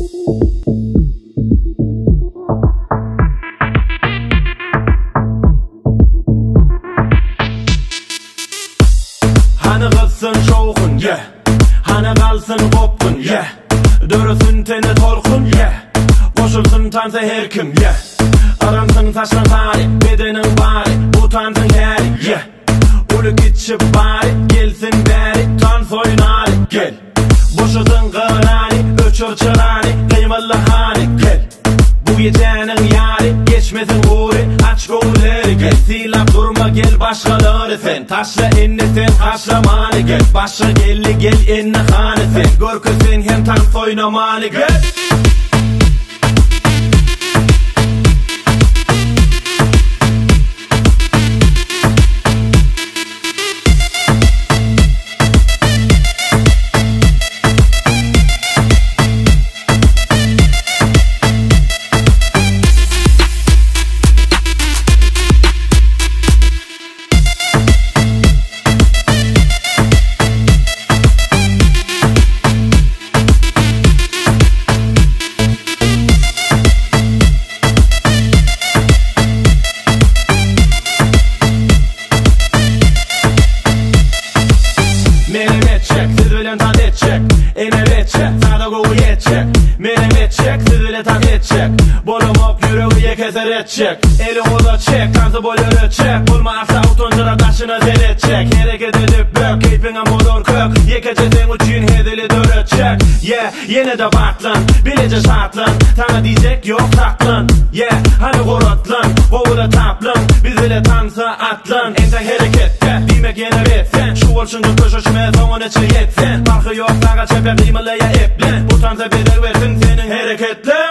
Hani kızsın şoğun, yeah. Hani kalsın kopkun, yeah. Dörüsün teni tolkun, yeah. Koşulsun tansa her kim, yeah. Aransın taşlan tarih, bedenin bari, utansın kari, yeah. Ulu gitşip bari, gelsin beri, tans oynari, gel. Boşudun kırani, öçür çırani, kıymalı hani, gel. Bu gecenin yari, geçmesin uğri, aç gövleri, gel. Silap durma gel başkaları sen, taşla enni sen, taşlamanı gel. Başa gelli gel enni hanı sen, görkü sen hem tans oynamanı gel. Sada govu yetecek, menem etcek, siz bile tat edecek. Bolum yüreği keser edecek, elin ola çek, kansı bolur edecek. Bulmazsa utuncular taşına zeledecek. Hareket edip bök, keyfine motor kök. Yekeceğin uçun hedili dörecek. Yeah, yine de baklan, bilece şartlan. Sana diyecek yok saklan. Yeah, hani korotlan, kovula taplan. Biz bile tansa atlan. Enten harekette, demek yine bitsen. Şu olşunca köşüşme son içi yetsen. Farkı yok sana çeper kıymalaya eplen. Bu tansa bedel versin senin hareketle.